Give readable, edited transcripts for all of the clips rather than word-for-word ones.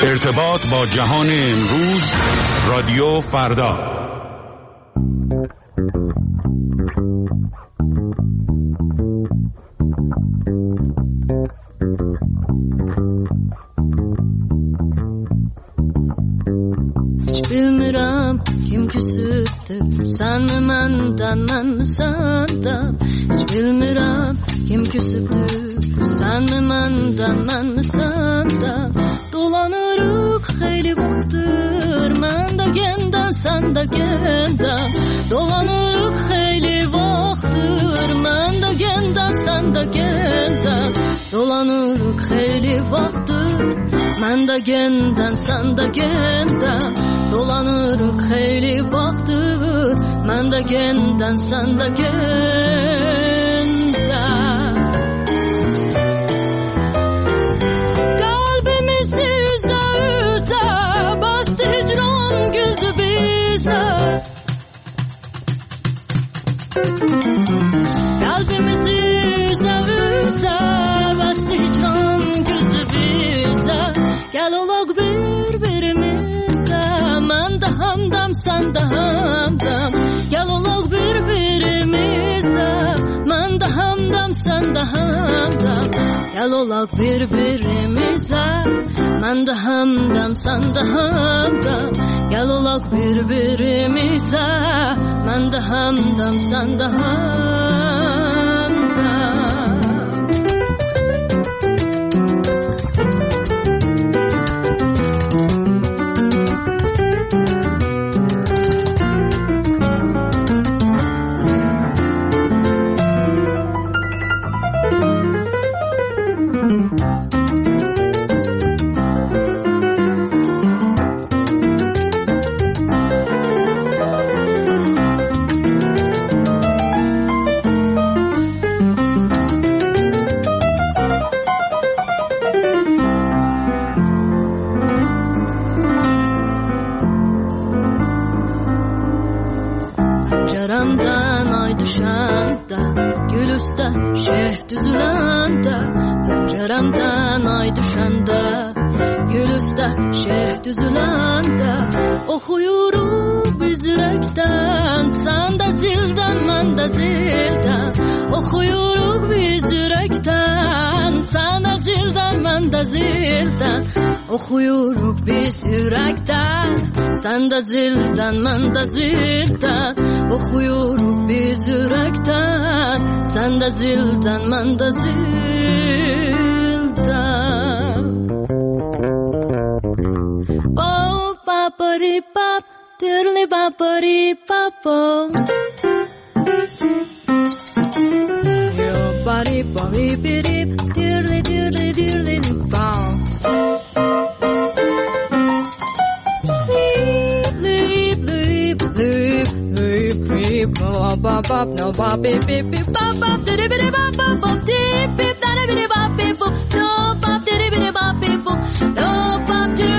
ارتباط با جهان امروز، رادیو فردا. Hiç bilmirəm kim küsübdür, sen mi menden, men mi senden? Hiç bilmirəm kim küsübdür, sen mi menden, men mi senden? Dolanırıq xeyli vaxtdır, mən də gəndən, sən də gəndən. Dolanırıq xeyli vaxtdır, mən də gəndən, sən də gəndən. Dolanırıq xeyli vaxtdır, mən də gəndən, sən də gəndən. Dolanırıq xeyli vaxtdır, mən də gəndən, sən də gəndən. Qalbimizi üzə üzə bastı hicran güldü bizə. Qalbimizi üzə üzə bastı hicran güldü bizə. Gəl olaq bir-birimizə, mən də hamdam, sən də hamdam. Gəl olaq bir-birimizə, mən də hamdam, sən də hamdam. Gəl olaq bir-birimizə, mən də hamdam, sən də hamdam. Gəl olaq bir-birimizə, mən də hamdam, sən də hamdam. Pəncərəmdən ay düşəndə, gül üstə şeh düzüləndə. Pəncərəmdən ay düşəndə, gül üstə şeh düzüləndə. Oxuyuruq biz ürəkdən, sən də zildən, mən də zildən. Oxuyuruq biz ürəkdən, sən də zildən, mən də zildən. Oxuyuruq biz ürəkdən, sən də zildən, mən də zildən. Oxuyuruq biz ürəkdən, sən də zildən, mən də zildən. Oh, papari-pap, tirli-papari-papo. Yo, pari-pari-pirip, tirli-tirli-tirli-pam. Bop bop no bop beep beep beep bop bop diddy biddy bop bop bop deep beep daddy biddy bop beep boop no bop diddy biddy bop beep boop no bop do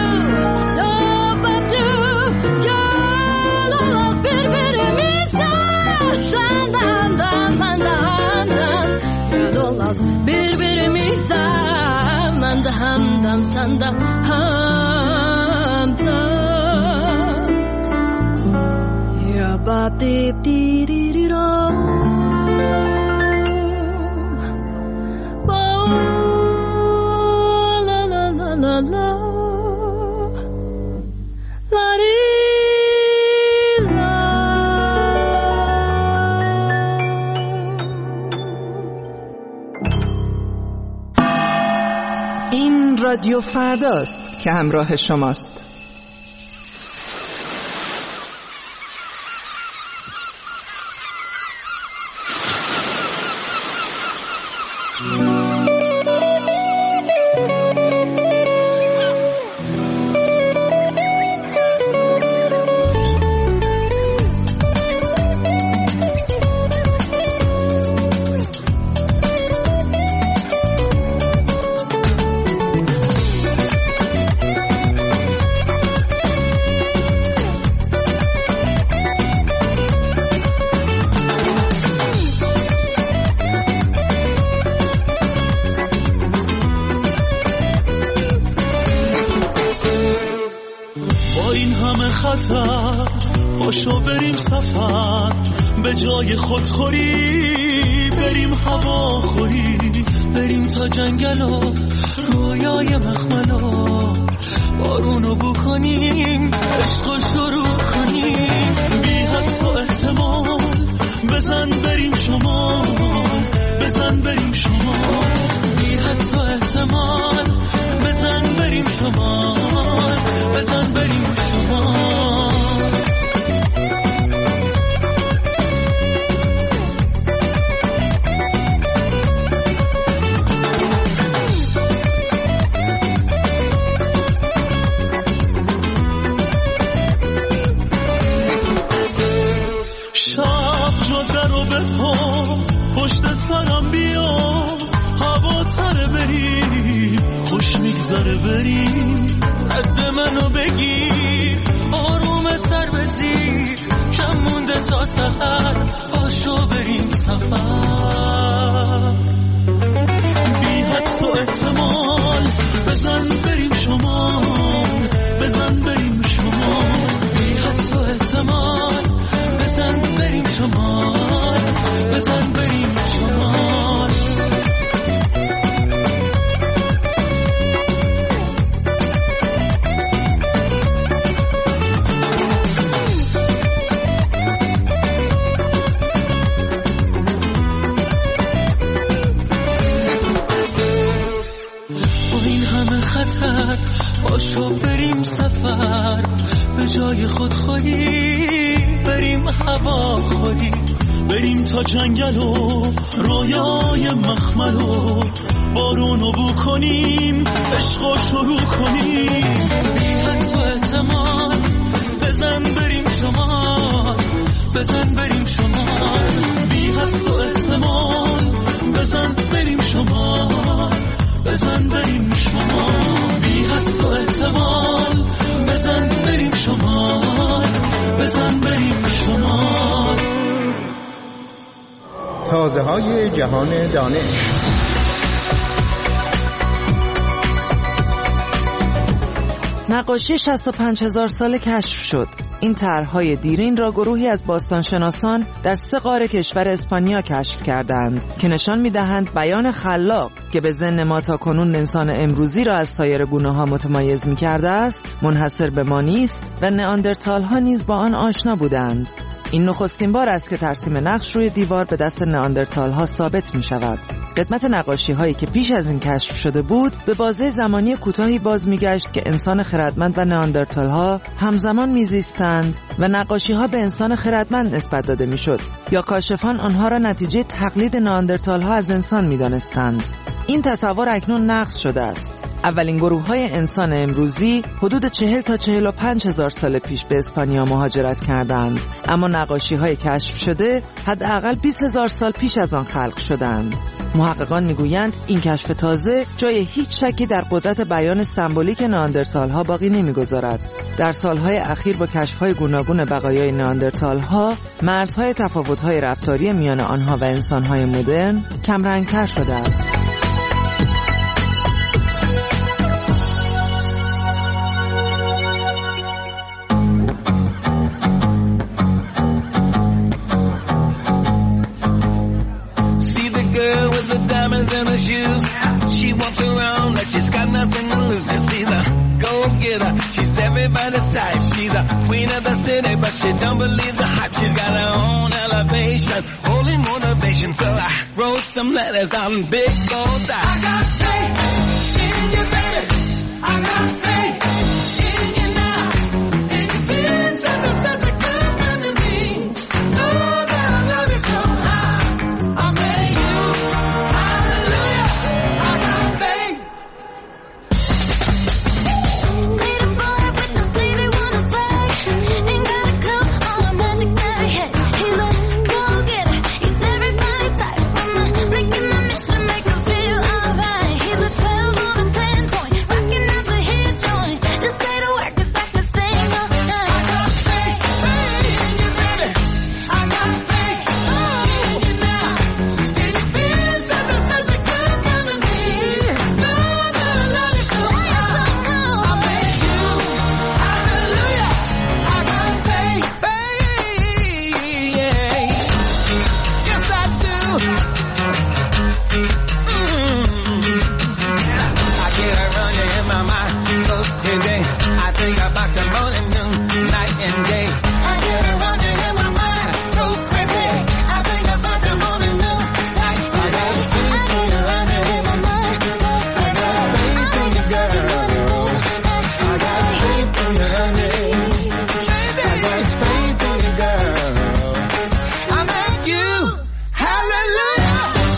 girl Allah birbirimize sen dam dam man dam dam girl Allah birbirimize man dam dam sen dam ham dam ya bop deep deep این رادیو فرداست که همراه شماست. این همه خطر پاشو بریم سفر، به جای خودخوری بریم هواخوری، بریم تا جنگل و رویای مخملا، بارونو بو کنیم عشقو شروع کنیم، بی حدس و احتمال بزن بریم شمال، بزن بریم شمال، بی حدس و احتمال بزن بریم شمال، بزن بریم شمال. پشت سرم بیا هوا تره بریم، خوش میگذره بریم، قد منو بگیر آروم سر بزیر، کم مونده تا سفر پاشو بریم سفر، بی حدس و احتمال بزن بریم شمال، بزن بریم شمال، بی حدس و احتمال بزن بریم شمال، بزن بریم شمال. با این همه خطر پاشو بریم سفر، به جای خودخوری بریم هواخوری، بریم تا جنگل و رویای مخمل و بارونو بو کنیم عشقو شروع کنیم، بی حدس و احتمال بزن بریم شمال، بزن بریم شمال، بی حدس و احتمال بزن بریم شمال، بزن بریم شمال، بی حدس و احتمال بزن بریم شمال، بزن بریم شمال. تازه‌های جهان دانش. نقاشی 65,000 ساله کشف شد. این طرح‌های دیرین را گروهی از باستانشناسان در 3 قاره کشور اسپانیا کشف کردند که نشان می‌دهند بیان خلاق که به ذهن ما تاکنون انسان امروزی را از سایر گونه‌ها متمایز می‌کرده است، منحصر به ما نیست و نئاندرتال‌ها نیز با آن آشنا بودند. این نخستین بار است که ترسیم نقش روی دیوار به دست نئاندرتال‌ها ثابت می‌شود. قدمت نقاشی‌هایی که پیش از این کشف شده بود به بازه زمانی کوتاهی باز می‌گشت که انسان خردمند و نئاندرتال‌ها همزمان می‌زیستند و نقاشی‌ها به انسان خردمند نسبت داده می‌شد یا کاشفان آنها را نتیجه تقلید نئاندرتال‌ها از انسان می‌دانستند. این تصور اکنون نقض شده است. اولین گروه‌های انسان امروزی حدود 40 تا 45 هزار سال پیش به اسپانیا مهاجرت کردند، اما نقاشی‌های کشف شده حداقل 20 هزار سال پیش از آن خلق شدند. محققان میگویند این کشف تازه جای هیچ شکی در قدرت بیان سمبولیک نئاندرتال‌ها باقی نمیگذارد. در سالهای اخیر با کشف‌های گوناگون بقایای نئاندرتال‌ها، مرزهای تفاوت‌های رفتاری میان آنها و انسان‌های مدرن کمرنگ‌تر شده است. In her shoes, she walks around like she's got nothing to lose. Just see the go-getter, she's everybody's type. She's a queen of the city, but she don't believe the hype. She's got her own elevation, holy motivation. So I wrote some letters on big gold eyes. I got faith in you, baby. I got faith in you now. And you've been such a good friend to me. Oh, that I love you so high. I pray you. He's a think about the morning, noon, night and day. I get a running in my mind, goes crazy. I think about the morning, noon, night and day. I get a running in my mind, goes crazy. I got faith in you, girl. I got faith in you, honey. I got faith in you, girl. I'm at you. Hallelujah.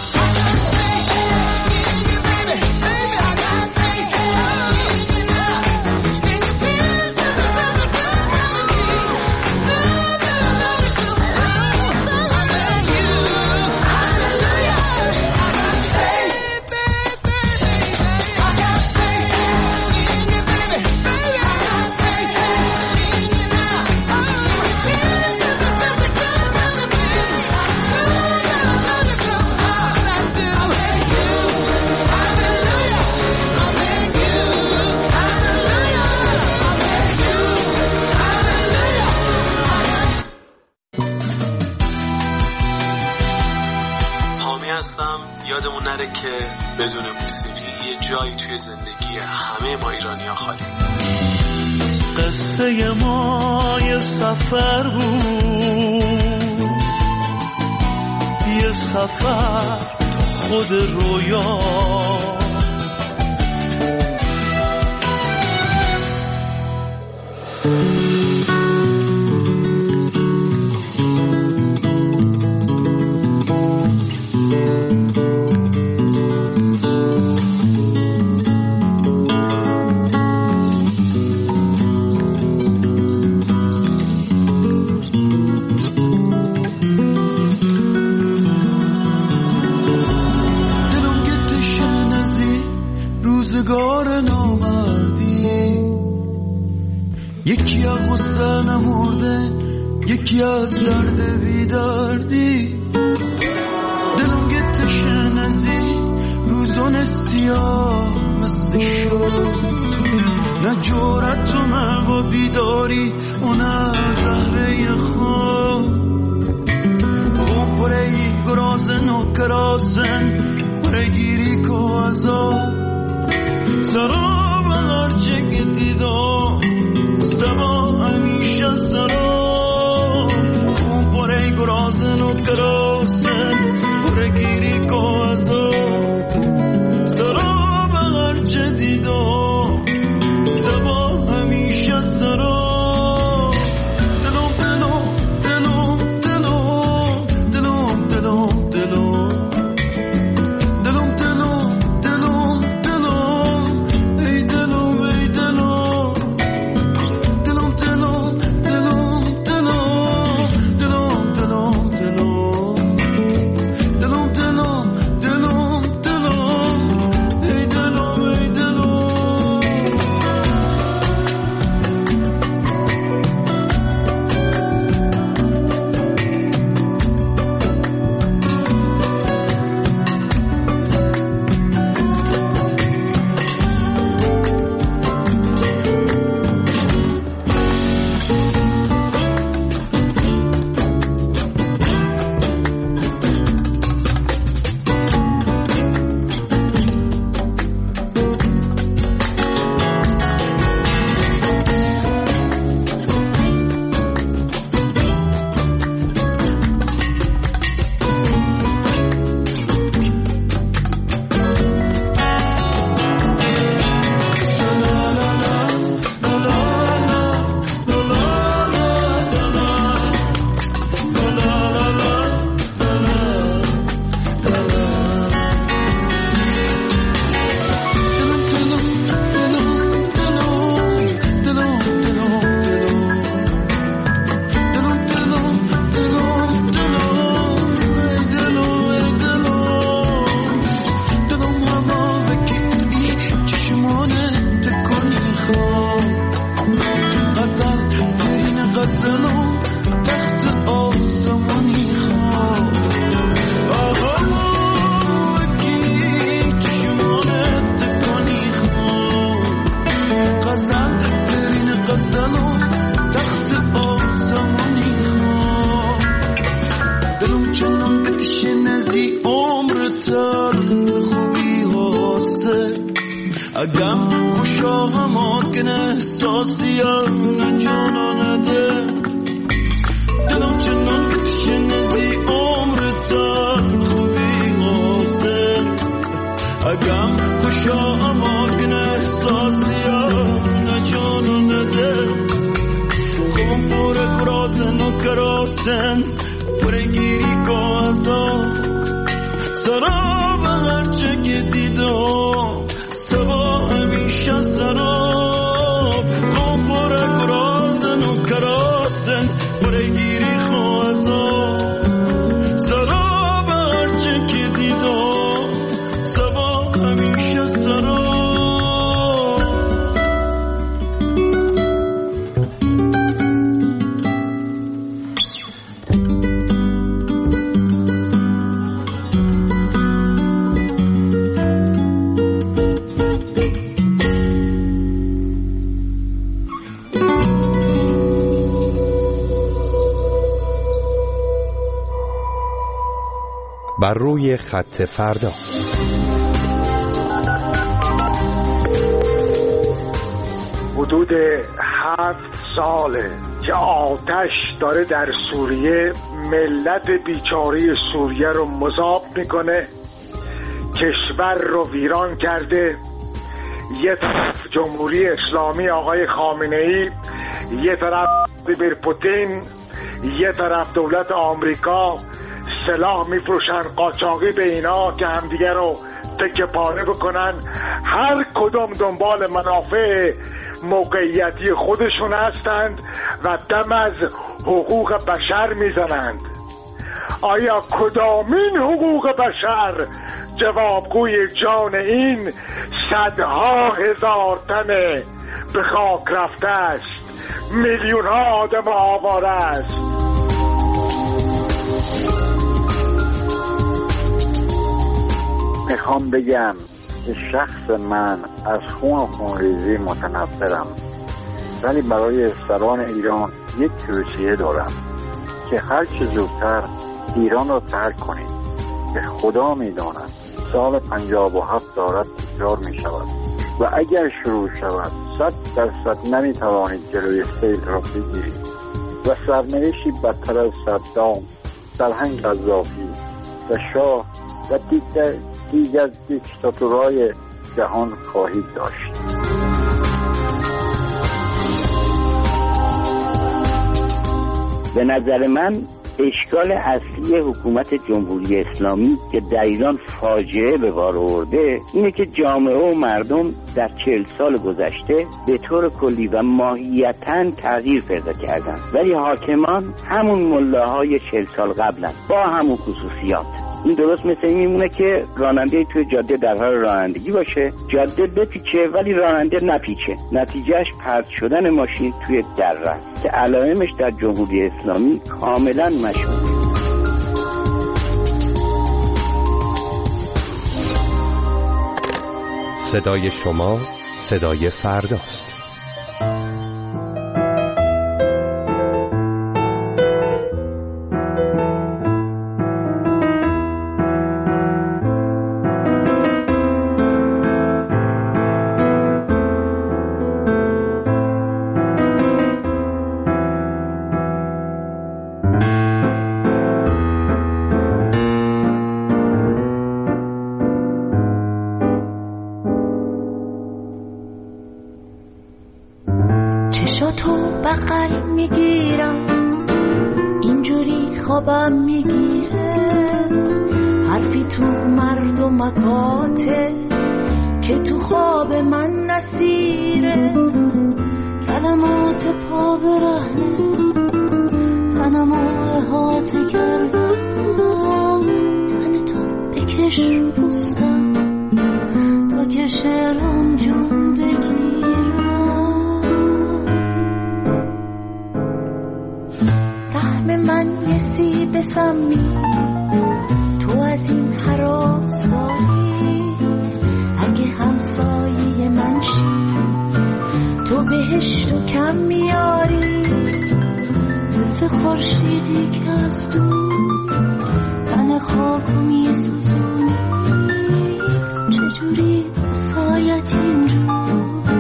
یادمون نره که بدون موسیقی یه جایی توی زندگی همه ما ایرانی‌ها خالی. قصه ما یه سفر بود، یه سفر خود رویا. روزگار نامردی، یکی از غصه نمرده، یکی از درد بیدردی. دلم گتشن ازی روزان سیاه مثل شد، نه جورت و مغا بیداری و نه زهره خواب. خوب برای گرازن و کراسن برای گیری که عذاب. سراب هرچه که دیدم سبا همیشه سراب. خون پره گرازن و کراسن پره گیری که عذاب. سراب هرچه دیدم سبا همیشه سراب. دلم دلم دلم دلم دلم دلم دلم دلم خوشا هماکن احساسیم جانانده دلم چنان شنزی عمرتا خوبی حسین اگم خوشا هماکن احساسیم جانانده خوب بوره کراسن و کراسن بوره گیری کازا سراب هرچه که دیدم سبا همیشه سراب خوب بوره کراسن و کراسن بوره گیری خوازا سراب هرچه که دیدم سبا همیشه سراب بر روی خط فردا. حدود 7 ساله که آتش داره در سوریه ملت بیچاره سوریه رو مذاب میکنه، کشور رو ویران کرده. یه طرف جمهوری اسلامی آقای خامنه‌ای، یه طرف ولادیمیر پوتین، یه طرف دولت آمریکا سلاح میفروشن قاچاقی به اینا که همدیگه رو تکه پاره بکنن. هر کدوم دنبال منافع موقعیتی خودشون هستند و دم از حقوق بشر میزنند. آیا کدامین حقوق بشر جوابگوی جان این صدها هزار تن به خاک رفته است، میلیون ها آدم آواره است؟ میخوام بگم که شخص من از خون و خونریزی متنفرم، ولی برای سران ایران یک توصیه دارم که هر چه زودتر ایران را ترک کنید که خدا میداند سال 57 دارد تکرار می شود و اگر شروع شود 100% نمیتوانید جلوی سیل را بگیرید و سرنوشتی بدتر از صدام، سرهنگ قذافی و شاه و دیگر دیکتاتورهای جهان خواهید داشت. به نظر من اشکال اصلی حکومت جمهوری اسلامی که در ایران فاجعه به بار آورده اینه که جامعه و مردم در 40 سال گذشته به طور کلی و ماهیتاً تغییر پیدا کردن، ولی حاکمان همون ملاهای 40 سال قبلن با همون خصوصیات. این درست مثل این میمونه که راننده توی جاده در حال رانندگی باشه، جاده بپیچه ولی راننده نپیچه، نتیجهش پرت شدن ماشین توی دره است که علائمش در جمهوری اسلامی کاملا مشهوده. صدای شما صدای فرداست. چشاتو بغل میگیرم اینجوری خوابم میگیره، حرفی تو مردمکاته که تو خواب من نسیره، کلمات پا برهنه تنمو احاطه کردم، تن تو بکش پوستم تا که شعرم جون بگیرم. من یه سیب سمی تو از این هراس داری، اگه همسایه من شی تو بهشتو کم میاری، مثل خورشیدی که از دور تن خاکو میسوزونی، چجوری با سایت اینجور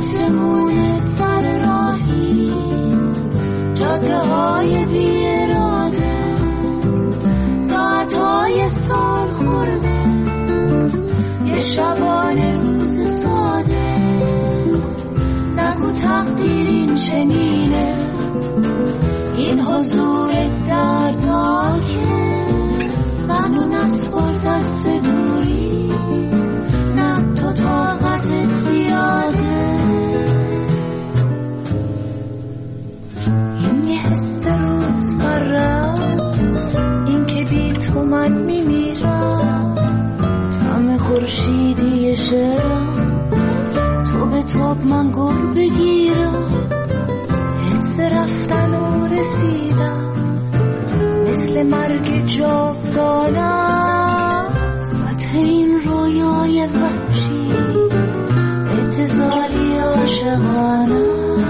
آسمون سر راهی، جاده های بی اراده، ساعت های سال خورده، یه شبانه روز ساده. نگو تقدیر این چنینه، این حضور دردناکه، منو نسپار دست دوری، نه تو طاقتت زیاده. این یه حس روزمره، این که بی تو من میمیرم، طعم خورشیدی شعرم، تو به تاب من گر بگیرم. حس رفتن و رسیدم مثل مرگ جاودانم، فتح این رویای وحشی اتصالی عاشقانه.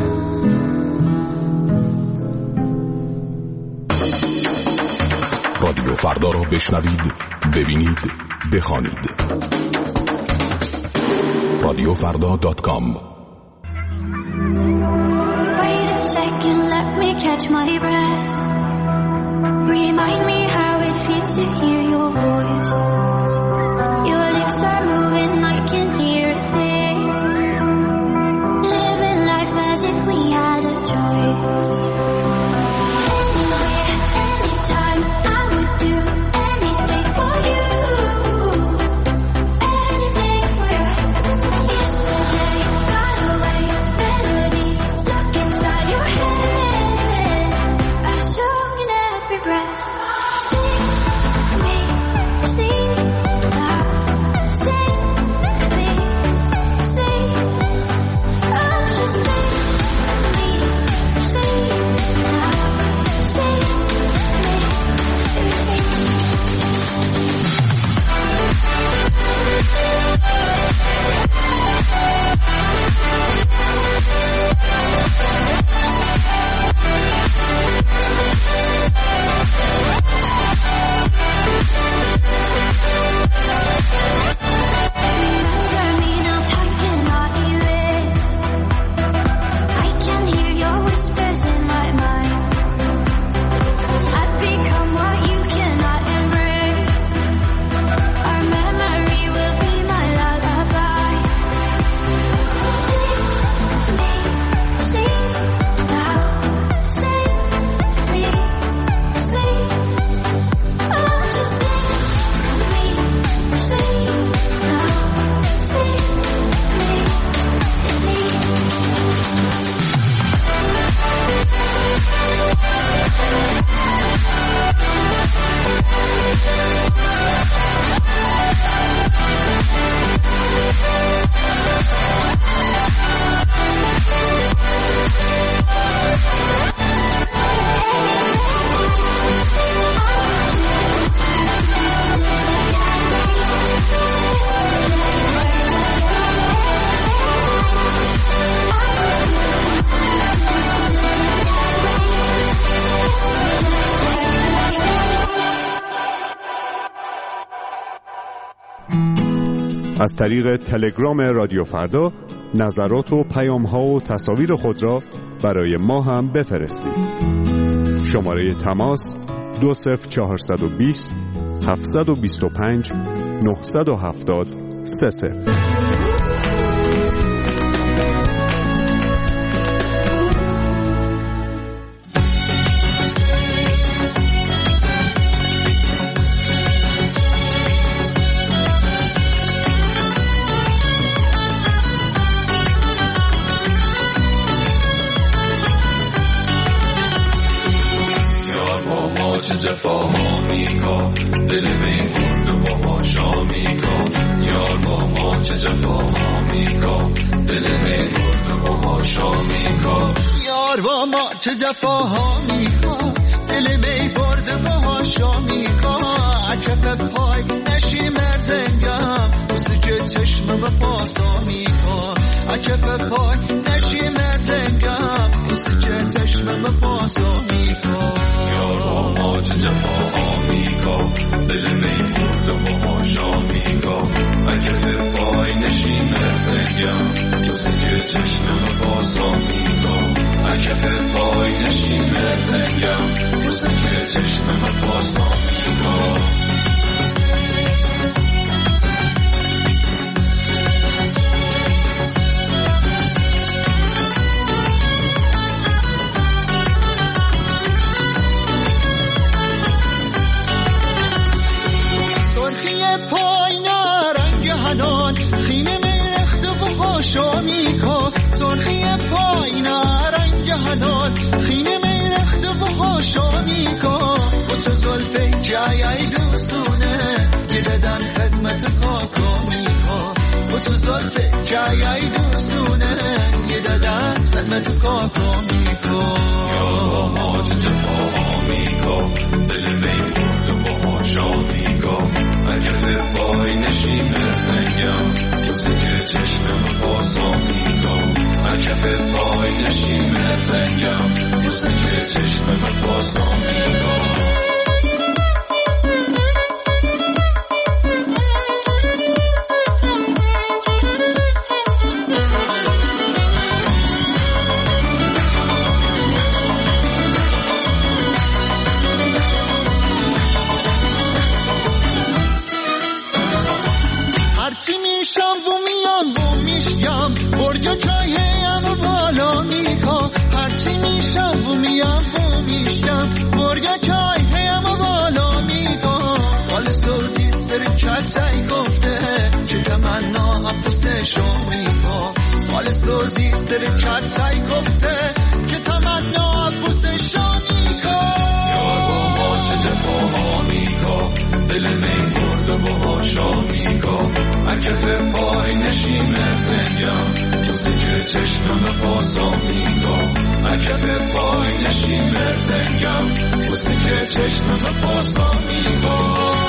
رادیو فردا رو بشنوید، ببینید، بخوانید. radiofrda.com. Wait a second, let me catch my breath. Remind me how it feels to hear your voice. Your lips are moving, I can hear a thing. Living life as if we had a choice. Anywhere, anytime, I would do anything for you. Anything for you. Yesterday got away, melody stuck inside your head. A song in every breath. Sing me, sing now. Sing me, sing. Oh, just sing me, sing now. Sing me, remember me now, time cannot erase. I can hear your whispers in my mind. I've become what you cannot embrace. Our memory will be my lullaby. Sing me, sing now. Sing me, sing. Oh, just sing me, sing now. Sing me, sing. از طریق تلگرام رادیو فردا نظرات و پیام‌ها و تصاویر خود را برای ما هم بفرستید. شماره تماس 20420 725 970 30. چه جفاها میکن دل می برد و با ما شا میکن یار با ما چه جفاها میکن دل می برد و با ما شا میکن یار با ما چه جفاها میکن دل می برد و با ما شا میکن عکف پای نشی مرزنگم موسیقی چشمم پاسا میکن عکف پای نشی مرزنگم موسیقی چشمم پاسا میکن یار با ما چه جفاها میکن دل می برد و با ما شا میکن عکف پای نشی مرزنگم تو سکه چشمم بازا میگم اکف پای نشین زنگم تو سکه چشمم بازا میگم سرخی پای نارنج حلال خینه میرخت و هاشا میکن و تو زلفه جایی دوستونه یه دادن خدمت خاکا میکن و تو زلفه جایی دوستونه یه دادن خدمت خاکا میکن یا ما چه جفاها میکن دل میمون و هاشا میکن اگه پای نشین زنگم تو سکه چشمم بازا میکن کف پای نشیم زنگم دوست که چشمم بازا میگم هرچی میشم و میام و میشم برجا چایم و بالا میکن هرچی میشم و میام و میشم برجا چایم و بالا میکن حال سوزی سر چت سعی گفته چه تمنا هم پسشو میکن حال سوزی سر چت سعی گفته چه تمنا هم پسشو میکن یار با ما چه جفاها میکن دل می برد و باهاشا میکن اکف پای نشیم زنگم تو سکه چشمم بازا میگم اکف پای نشیم زنگم تو سکه چشمم بازا میگم